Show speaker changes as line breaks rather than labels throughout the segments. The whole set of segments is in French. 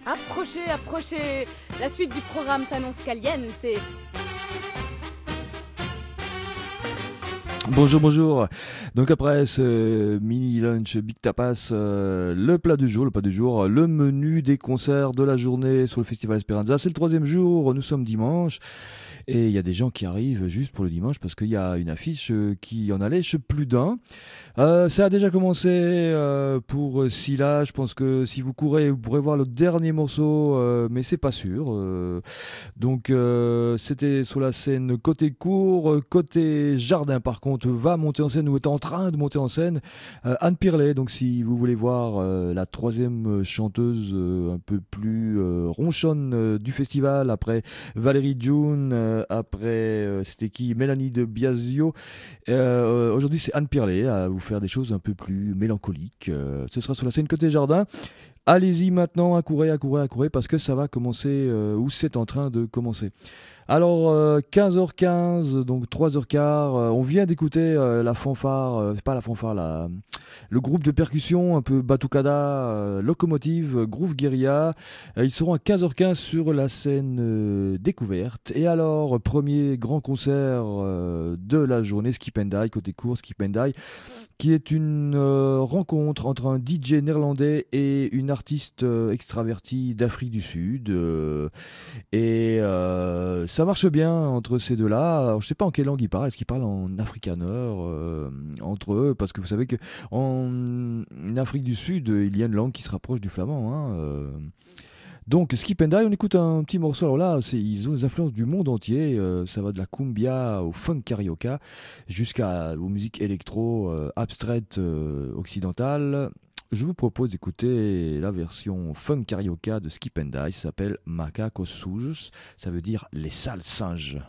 Approchez, approchez. La suite du programme s'annonce caliente.
Bonjour, bonjour. Donc après ce mini lunch Big Tapas, le plat du jour, le menu des concerts de la journée sur le Festival Esperanza. C'est le 3e jour, nous sommes dimanche. Et il y a des gens qui arrivent juste pour le dimanche parce qu'il y a une affiche qui en allège plus d'un. Ça a déjà commencé pour Scylla. Je pense que si vous courez, vous pourrez voir le dernier morceau, mais c'est pas sûr. Donc c'était sur la scène côté court. Côté jardin, par contre, va monter en scène ou est en train de monter en scène Anne Pirlet. Donc si vous voulez voir la 3e chanteuse un peu plus ronchonne du festival, après Valérie June, après c'était qui, Mélanie de Biasio, aujourd'hui c'est Anne Pirlet à vous faire des choses un peu plus mélancoliques. Ce sera sur la scène côté jardin. Allez-y maintenant, accourez parce que ça va commencer ou c'est en train de commencer. Alors 15h15, donc 3h15, on vient d'écouter la fanfare, c'est pas la fanfare, le groupe de percussion un peu batucada, Locomotive, Groove Guerilla. Ils seront à 15h15 sur la scène découverte. Et alors, premier grand concert de la journée, Skip and Die, côté court, Skip and Die, qui est une rencontre entre un DJ néerlandais et une artiste extravertie d'Afrique du Sud. Et ça marche bien entre ces deux-là. Alors, je ne sais pas en quelle langue ils parlent. Est-ce qu'ils parlent en afrikaner entre eux? Parce que vous savez qu'en Afrique du Sud, il y a une langue qui se rapproche du flamand. Donc Skip and Die, on écoute un petit morceau. Alors là, ils ont des influences du monde entier. Ça va de la cumbia au funk carioca jusqu'aux musiques électro abstraites occidentales. Je vous propose d'écouter la version funk carioca de Skip and Die. Ça s'appelle Macacos Sujos. Ça veut dire les sales singes.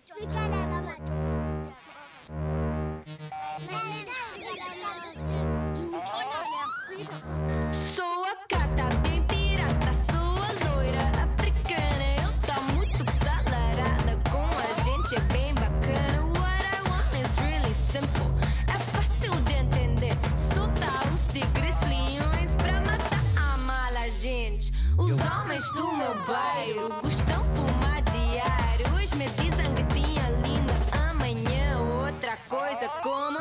Os homens do meu bairro gostam de fumar diário. Hoje me dizem gatinha linda, amanhã outra coisa como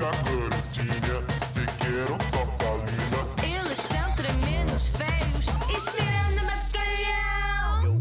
eles são tremendos feios e cheiram de bacalhau.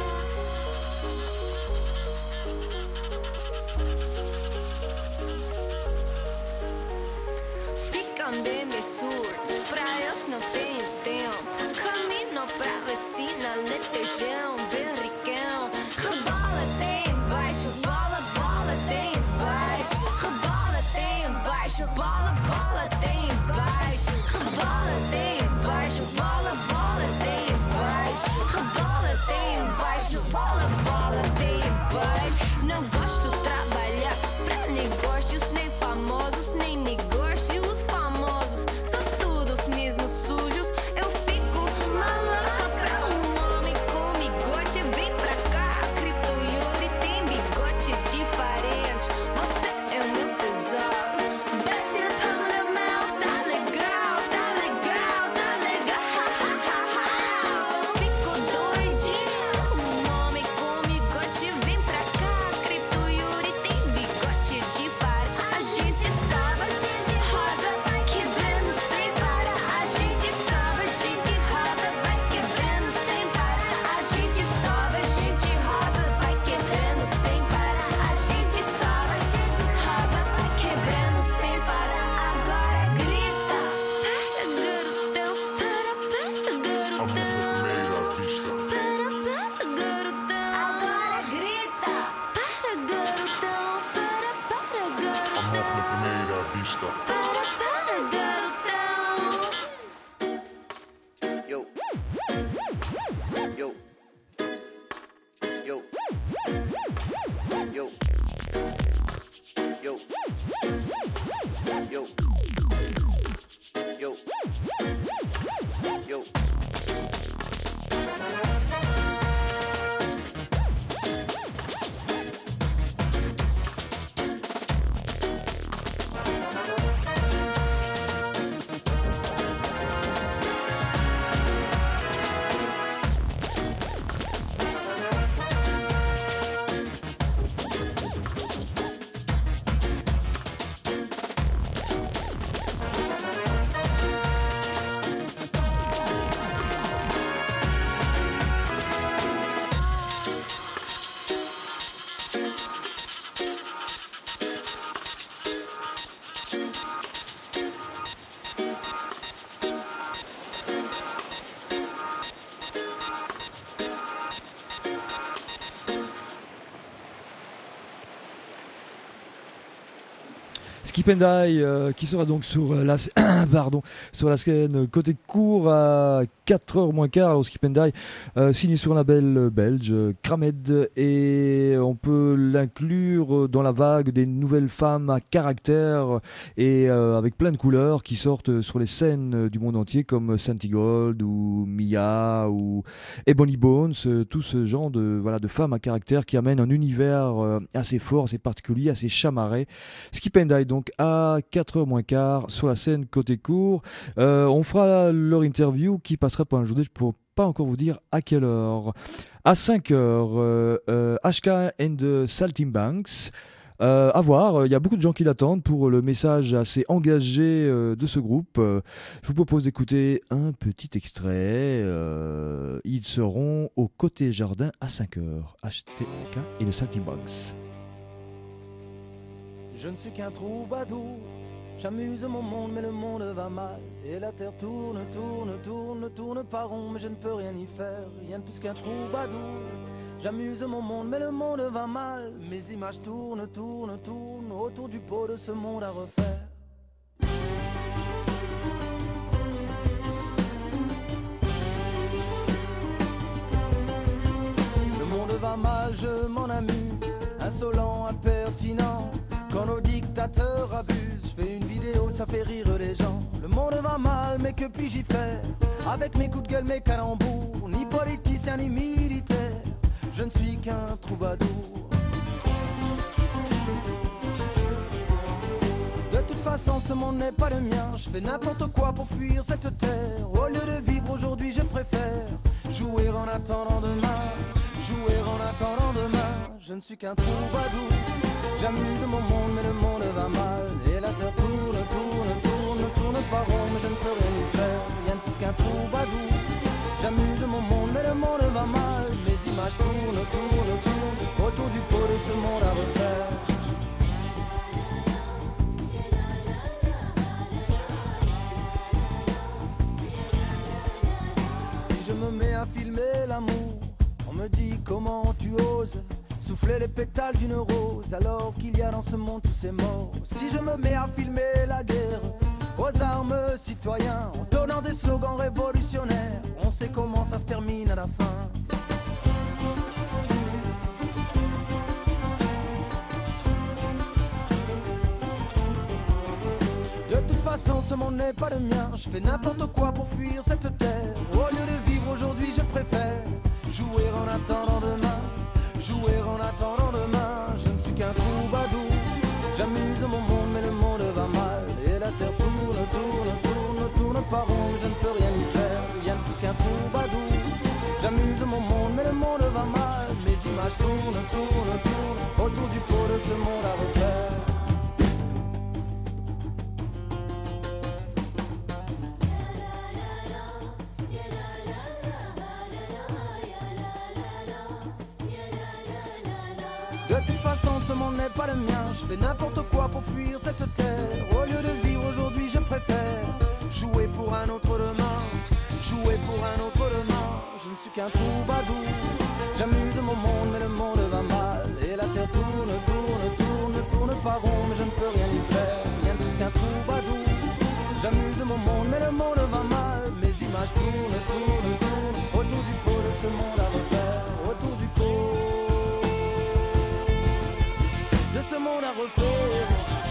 Ficam bem surdos, pra eles não tem tempo. Pra vacina, letejão, bem ricão. Rebola tem embaixo, bola, bola tem embaixo. Rebola tem embaixo, bola, bola tem embaixo. Rebola tem embaixo, bola, bola tem embaixo. Rebola tem embaixo, bola, bola tem embaixo. Não gosto de trabalhar pra negócios, nem famosos, nem negócios famosos. São todos mesmo sujos. Eu fico maluca pra homem com bigode. Vem pra cá, Crypto Yuri tem bigode diferente. Você é o meu tesouro. Bate na palma da mão, tá legal, tá legal, tá legal. Eu fico doidinho. Homem com bigode, vem pra cá, Crypto Yuri tem bigode diferente. A gente sabe, a gente rosa vai quebrando sem parar. A gente sobe, a gente rosa vai quebrando sem parar. A gente sobe, a gente rosa vai quebrando sem parar. A gente sobe, a gente rosa vai quebrando sem parar. Agora grita, para garotão, para garotão, para garotão. Agora grita, para garotão, para garotão. Amor na primeira vista. Para garotão.
Yo. Yo. Yo. Yo. Yo. Yo. Yo. Yo.
Skip and Die qui sera donc sur la sur la scène côté court à 4h moins quart. Alors Skip and Die signé sur un label belge Kramed, et on peut l'inclure dans la vague des nouvelles femmes à caractère et avec plein de couleurs qui sortent sur les scènes du monde entier, comme Santi Gold ou Mia ou Ebony Bones, tout ce genre de femmes à caractère qui amènent un univers assez fort, assez particulier, assez chamarré. Skip and Die donc à 4h moins quart sur la scène côté court. On fera leur interview qui passera par un journée, je ne peux pas encore vous dire à quelle heure. À 5h, HK and the Saltimbanks. À voir, il y a beaucoup de gens qui l'attendent pour le message assez engagé de ce groupe. Je vous propose d'écouter un petit extrait. Ils seront au Côté Jardin à 5h. HK et the Saltimbanks.
Je ne suis qu'un troubadour, j'amuse mon monde mais le monde va mal. Et la terre tourne, tourne, tourne, tourne pas rond, mais je ne peux rien y faire, rien de plus qu'un troubadour. J'amuse mon monde mais le monde va mal. Mes images tournent, tournent, tournent autour du pot de ce monde à refaire. Le monde va mal, je m'en amuse, insolent, impertinent. Quand nos dictateurs abusent, je fais une vidéo, ça fait rire les gens. Le monde va mal, mais que puis-je y faire? Avec mes coups de gueule, mes calembours, ni politicien ni militaire, je ne suis qu'un troubadour. De toute façon, ce monde n'est pas le mien. Je fais n'importe quoi pour fuir cette terre. Au lieu de vivre aujourd'hui, je préfère jouer en attendant demain. Jouer en attendant demain. Je ne suis qu'un troubadour. J'amuse mon monde, mais le monde va mal. Et la terre tourne, tourne, tourne, tourne pas rond, mais je ne peux rien y faire. Rien de plus qu'un troubadour. J'amuse mon monde, mais le monde va mal. Mes images tournent, tournent, tournent autour du pot de ce monde à refaire. Si je me mets à filmer l'amour, on me dit comment tu oses souffler les pétales d'une rose alors qu'il y a dans ce monde tous ces morts. Si je me mets à filmer la guerre aux armes citoyens, en donnant des slogans révolutionnaires, on sait comment ça se termine à la fin. De toute façon, ce monde n'est pas le mien. Je fais n'importe quoi pour fuir cette terre. Au lieu de vivre aujourd'hui, je préfère jouer en attendant demain. Jouer en attendant demain, je ne suis qu'un troubadour. J'amuse mon monde, mais le monde va mal. Et la terre tourne, tourne, tourne, tourne pas rond, mais je ne peux rien y faire, rien de plus qu'un troubadour. J'amuse mon monde, mais le monde va mal. Mes images tournent, tournent, tournent autour du pot de ce monde à refaire. De toute façon, ce monde n'est pas le mien. Je fais n'importe quoi pour fuir cette terre. Au lieu de vivre aujourd'hui, je préfère jouer pour un autre demain. Jouer pour un autre demain. Je ne suis qu'un troubadour. J'amuse mon monde, mais le monde va mal. Et la terre tourne, tourne, tourne, tourne pas rond, mais je ne peux rien y faire. Rien de plus qu'un troubadour. J'amuse mon monde, mais le monde va mal. Mes images tournent, tournent, tournent autour du pot de ce monde à refaire. Autour du pot de ce monde à refaire.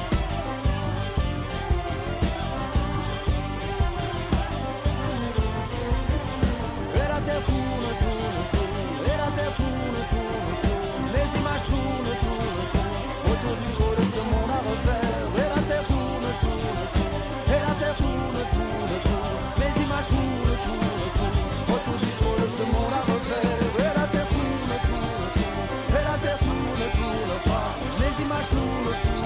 Et la terre tourne, tourne, tourne. Et la terre tourne, tourne, tourne. Les images tournent, tournent, tournent autour du pot de ce monde à refaire. Et la terre tourne, tourne, tourne. Et la terre tourne, tourne, tourne. Les images tournent, tournent, tourne autour du pot de ce monde à refaire. Et la terre tourne, tourne, tourne. Et la terre tourne, tourne pas. Les images tournent, tournent.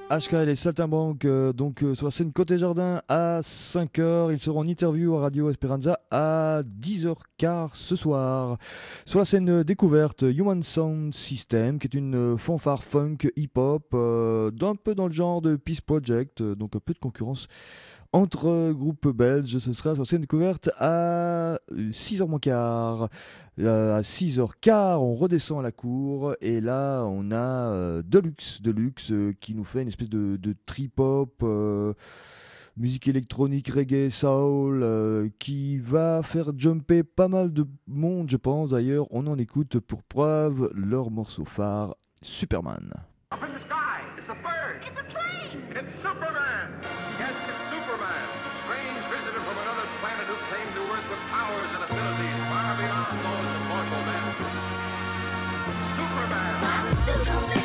HKL et Saltimbanque, sur la scène Côté Jardin à 5h. Ils seront en interview à Radio Esperanza à 10h15 ce soir. Sur la scène découverte, Human Sound System, qui est une fanfare funk hip-hop, d'un peu dans le genre de Peace Project, donc un peu de concurrence entre groupes belges. Ce sera sur la scène découverte à 6h moins quart. À 6h15, on redescend à la cour et là on a Deluxe qui nous fait une espèce de trip-hop, musique électronique, reggae, soul, qui va faire jumper pas mal de monde, je pense. D'ailleurs, on en écoute pour preuve leur morceau phare, Superman.
Up in the sky, it's a bird. It's a plane. It's Superman. Yes, it's Superman. Strange visitor from another planet who came to Earth with powers and abilities far beyond those of mortal men. Superman.
I'm Superman.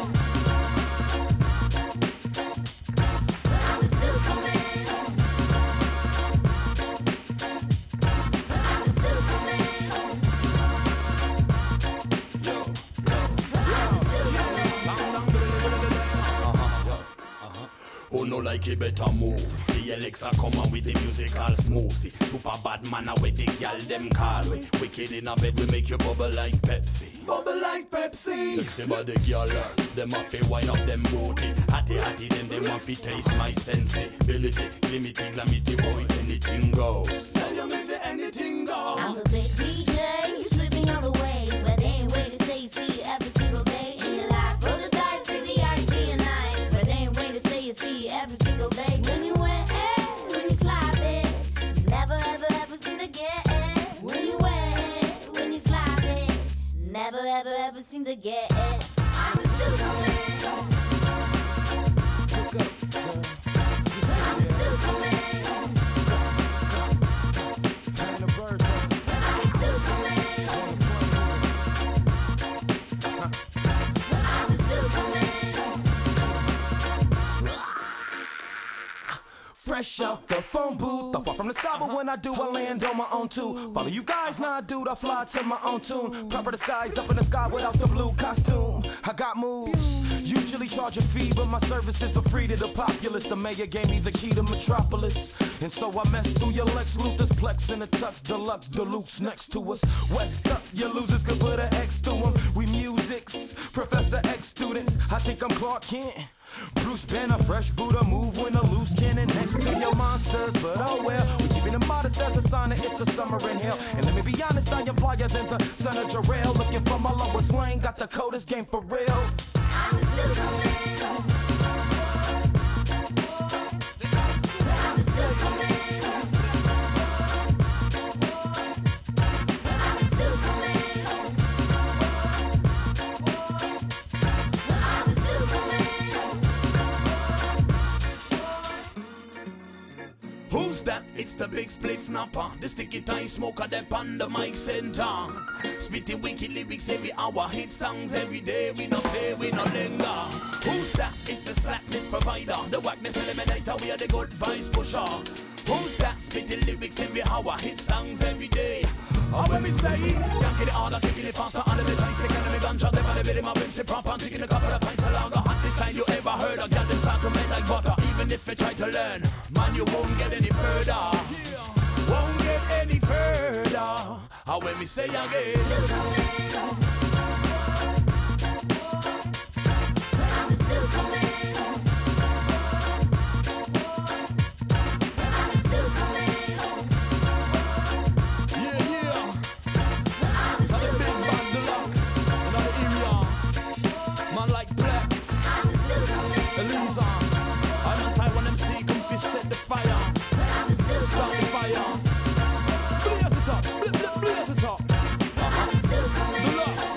I'm Superman. I'm Superman.
Who no like it better move? The Alexa come on with the musical smoothie. Super bad man with the gal them call we. Wicked in a bed we make you bubble like Pepsi. Bubble like Pepsi. Sexy body girl, them a fi wind up them booty. Hattie then them a fi taste my sensibility. Limity, glamity boy, anything goes. Tell you me say anything goes.
I'm a big DJ, you slipping all the way, but they ain't wait to say you see you every single day in your life. Roll the dice with the ice day and night, but they ain't wait to say you see you every single day. When you wet, when you slide it, never ever ever seem to get it. When you wet, when you slide it, never ever ever seem to get it. I'm a Superman. I'm a Superman.
Fresh out the phone booth, I fall from the sky, but when I do, I land on my own too. Follow you guys, now I do, I fly to my own tune. Proper disguise up in the sky without the blue costume. I got moves, usually charge a fee, but my services are free to the populace. The mayor gave me the key to Metropolis, and so I messed through your Lex Luthor's Plex in a Tux Deluxe Deluxe next to us. West up, your losers could put an X to them. We musics, Professor X students. I think I'm Clark Kent. Bruce Banner, fresh Buddha, move when a loose cannon next to your monsters. But oh well, we're keeping it modest as a sign that it's a summer in hell. And let me be honest, I am flyer than the son of Jarrell. Looking for my lowest lane, got the coldest game for real.
I'm a Superman. I'm a Superman. I'm a Superman. I'm a Superman.
Who's that? It's the big spliff napper. The sticky tie smoker, them on the mic center. Spitting wicked lyrics every hour. Hit songs every day. We no play, we no linger. Who's that? It's the slackness provider. The whackness eliminator. We are the good vibes pusher. Who's that? Spitting lyrics every hour. Hit songs every day. Oh, when we say, skanking it harder, kicking it faster, under the dice, taking the ganja, them on the bit of my rinse it proper, I'm taking a couple of pints along the hottest time you ever heard. I got them start to make like butter, even if you try to learn, man, you won't get any further. Won't get any further. Oh, when we say again,
Superman. I'm a Superman. I'm a Superman.
set the fire. Start the fire. Blaze it up. Blaze it up. Deluxe.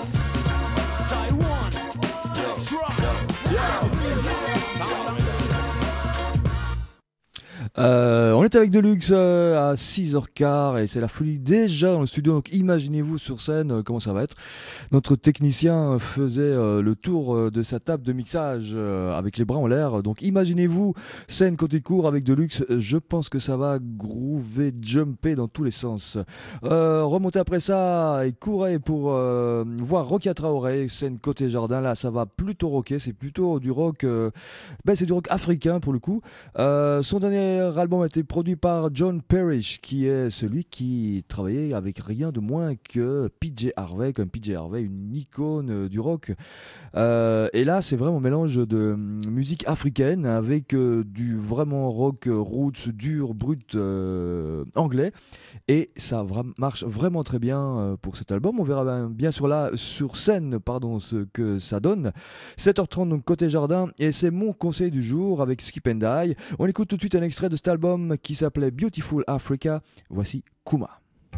On est avec Deluxe à 6h15 et c'est la folie déjà dans le studio, donc imaginez-vous sur scène comment ça va être. Notre technicien faisait le tour de sa table de mixage avec les bras en l'air, donc imaginez-vous scène côté court avec Deluxe, je pense que ça va groover, jumper dans tous les sens. Remontez après ça et courez pour voir Rokia Traoré, scène côté jardin, là ça va plutôt rocker, c'est plutôt du rock, c'est du rock africain pour le coup. Son dernier album a été produit par John Parrish, qui est celui qui travaillait avec rien de moins que PJ Harvey, comme PJ Harvey, une icône du rock. Et là, c'est vraiment un mélange de musique africaine avec du vraiment rock roots, dur, brut anglais. Et ça marche vraiment très bien pour cet album. On verra bien sur scène ce que ça donne. 7h30 donc côté jardin, et c'est mon conseil du jour avec Skip and Die. On écoute tout de suite un extrait de cet album qui s'appelait Beautiful Africa. Voici Kuma.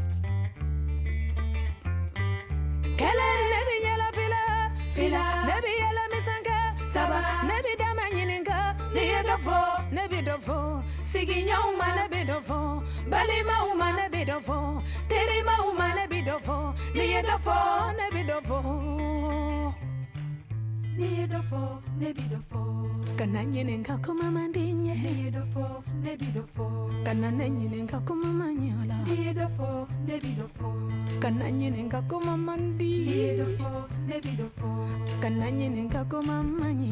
Kana nyenenga kuma mandinye kana nyenenga kuma manyola kana nyenenga kuma mandi kana nyenenga kuma manyi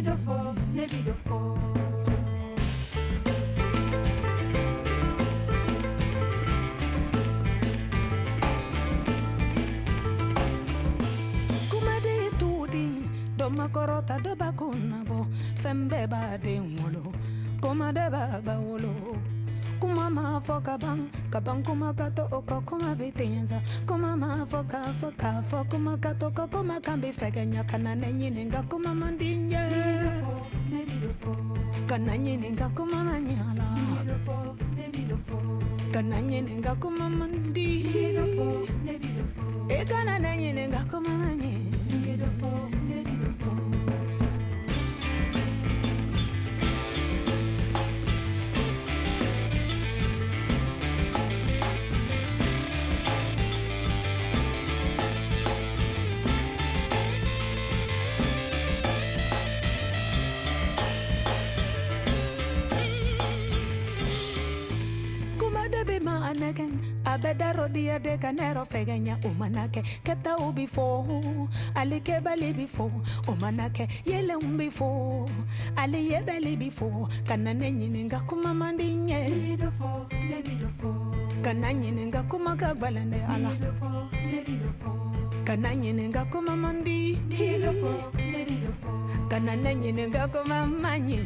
Makorota do bakunabo fembe ba de wolo koma de ba wolo kuma ma foka bang kuma kato oko kuma bitenza kuma ma foka kuma kato kuma kambi fegenya kana nenyininga kuma mandinje kana nyininga kuma manyala kana nyininga kuma mandi e kana nenyininga kuma manyi Abeda rodia de canero fegenya umanake keta ubifo alike bali bifo umanake yele umbifo ali yebeli bifo kana nenyininga kuma mandinye kana nyininga kuma kagbalande ala kana nyininga kuma mandi kana nenyininga kuma manyi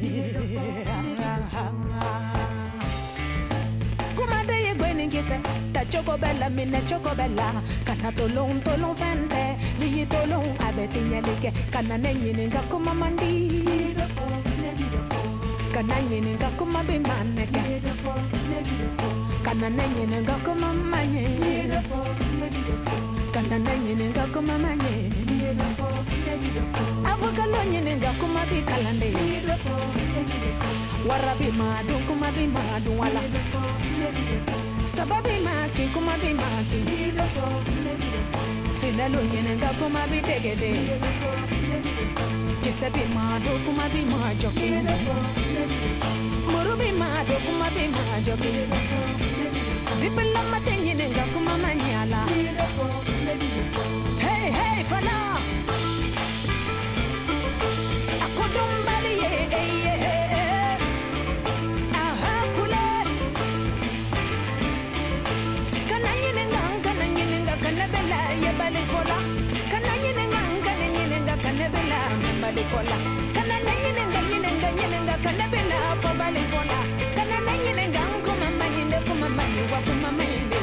ta choco bella minne choco bella kana tolong fende ni tolong abeti nyelike kana nenyininga kuma mandi kana nyininga kuma bimaneke kana nenyininga kuma manye kana nenyininga kuma manye avukalo nyininga kuma bikalande warabi madu kuma bimadu wala sababi maki kuma bi maki finalo nyenenga kuma bi degede kisebi mado kuma bi majoki murubi mado kuma bi majoki dipela mate nyenenga kuma manyala hey hey fala akodombali Fola kana nyenenga kana bela for bali fola kana nyenenga kuma manyinde wa kuma manyinde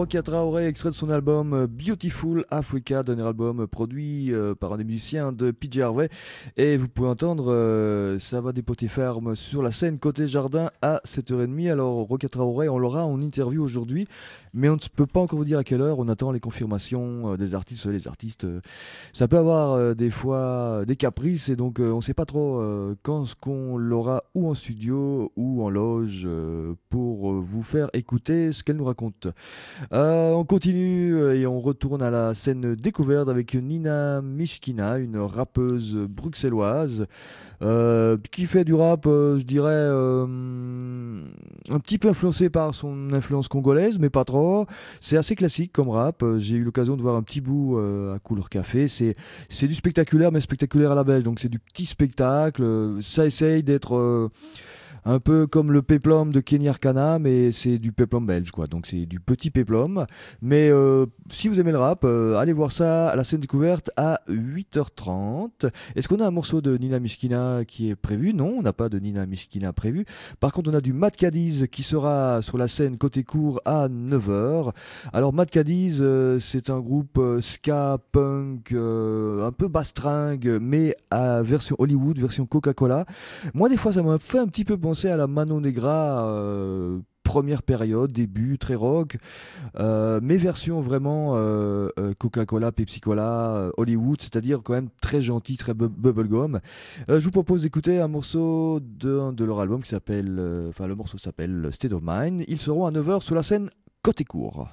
Rokia Traoré, extrait de son album Beautiful Africa, dernier album produit par un des musiciens de PJ Harvey. Et vous pouvez entendre, ça va dépoter ferme sur la scène côté jardin à 7h30. Alors Rokia Traoré, on l'aura en interview aujourd'hui, mais on ne peut pas encore vous dire à quelle heure. On attend les confirmations des artistes. Les artistes, ça peut avoir des fois des caprices, et donc on ne sait pas trop quand ce qu'on l'aura ou en studio ou en loge pour vous faire écouter ce qu'elle nous raconte. On continue et on retourne à la scène découverte avec Nina Mishkina, une rappeuse bruxelloise qui fait du rap, je dirais, un petit peu influencé par son influence congolaise, mais pas trop. C'est assez classique comme rap. J'ai eu l'occasion de voir un petit bout à Couleur Café. C'est du spectaculaire, mais spectaculaire à la belge. Donc c'est du petit spectacle. Ça essaye d'être un peu comme le péplum de Kenny Arcana, mais c'est du péplum belge, quoi. Donc c'est du petit péplum. Mais si vous aimez le rap, allez voir ça à la scène découverte à 8h30. Est-ce qu'on a un morceau de Nina Mishkina qui est prévu? Non, on n'a pas de Nina Mishkina prévu. Par contre, on a du Mad Cadiz qui sera sur la scène côté court à 9h. Alors Mad Cadiz, c'est un groupe ska, punk, un peu bastringue, mais à version Hollywood, version Coca-Cola. Moi, des fois, ça m'a fait un petit peu penser à la Mano Negra, première période, début, très rock, mais version vraiment Coca-Cola, Pepsi-Cola, Hollywood, c'est-à-dire quand même très gentil, très bubblegum. Je vous propose d'écouter un morceau de leur album qui s'appelle, le morceau s'appelle State of Mind. Ils seront à 9h sur la scène côté court.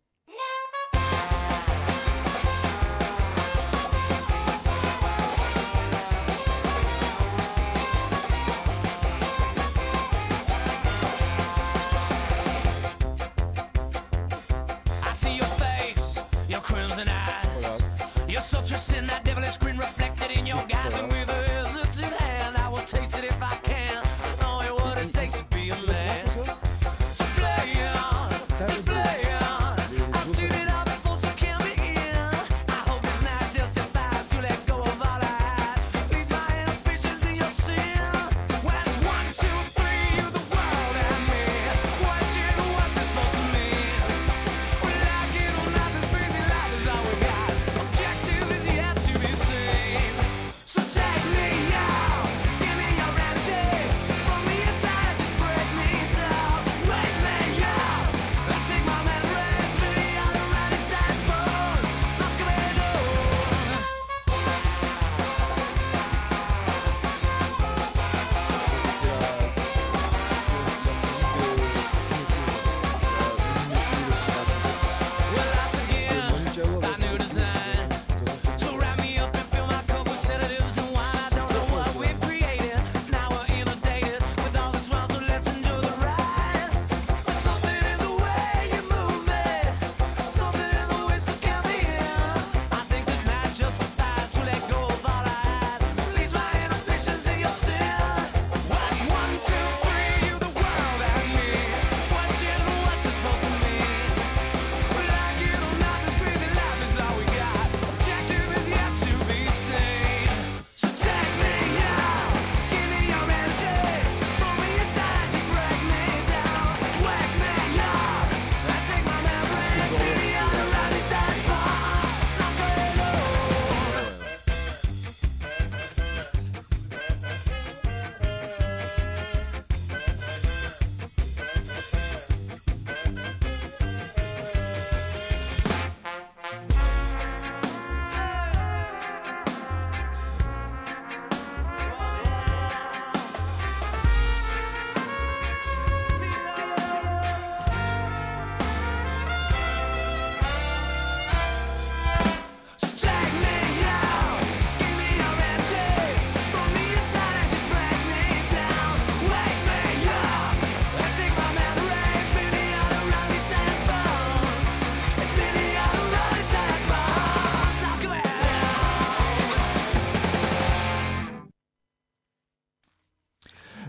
Such a sin, that devilish grin reflected in your eyes, and with a hesitant hand, I will taste it if I can. Knowing what it takes to be a man. So play on, play on.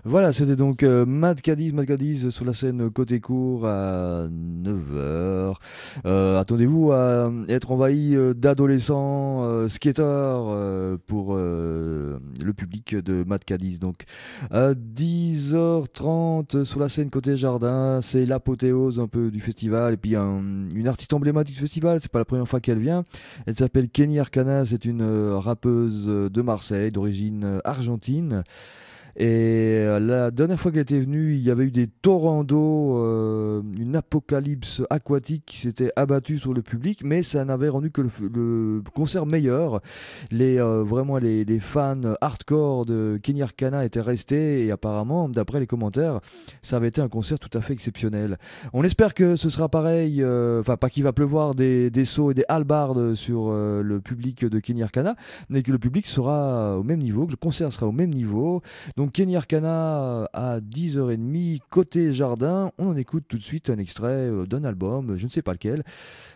Voilà, c'était donc Mad Cadiz sur la scène Côté Court à 9h. Attendez-vous à être envahi d'adolescents skateurs pour le public de Mad Cadiz. Donc à 10h30 sur la scène Côté Jardin, c'est l'apothéose un peu du festival. Et puis une artiste emblématique du festival, c'est pas la première fois qu'elle vient. Elle s'appelle Kenny Arcana, c'est une rappeuse de Marseille, d'origine argentine. Et la dernière fois qu'elle était venue, il y avait eu des torrents d'eau, une apocalypse aquatique qui s'était abattue sur le public, mais ça n'avait rendu que le concert meilleur. Vraiment les fans hardcore de Kenny Arcana étaient restés et apparemment, d'après les commentaires, ça avait été un concert tout à fait exceptionnel. On espère que ce sera pareil, pas qu'il va pleuvoir des seaux et des hallebardes sur le public de Kenny Arcana, mais que le public sera au même niveau, que le concert sera au même niveau. Donc Kenny Arcana à 10h30, Côté Jardin. On en écoute tout de suite un extrait d'un album, je ne sais pas lequel.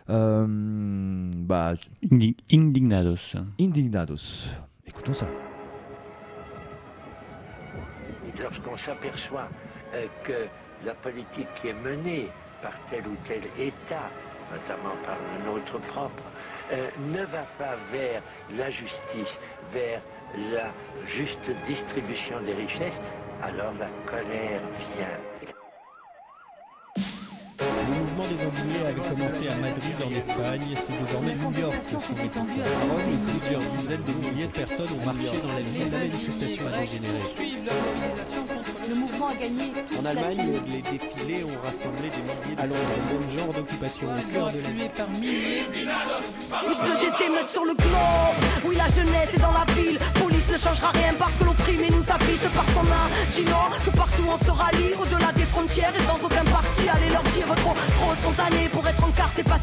Indignados.
Indignados. Écoutons ça.
Lorsqu'on s'aperçoit que la politique qui est menée par tel ou tel État, notamment par le nôtre propre, ne va pas vers la justice, vers la juste distribution des richesses, alors la colère vient.
Le mouvement des indignés avait commencé à Madrid en Espagne, c'est désormais New York qui s'en est passé. Plusieurs dizaines de milliers de personnes ont marché dans la ville. La manifestation a dégénéré.
Le mouvement a gagné toute
en Allemagne, les défilés ont rassemblé des milliers de même genre d'occupation au cœur de l'île.
Il pleut des émeutes sur le globe. Oui, la jeunesse est dans la ville. Police ne changera rien parce que l'opprimé nous habite. Parce qu'on a dit non, que partout on se rallie. Au-delà des frontières et sans aucun parti. Allez leur dire trop spontané pour être en carte et pas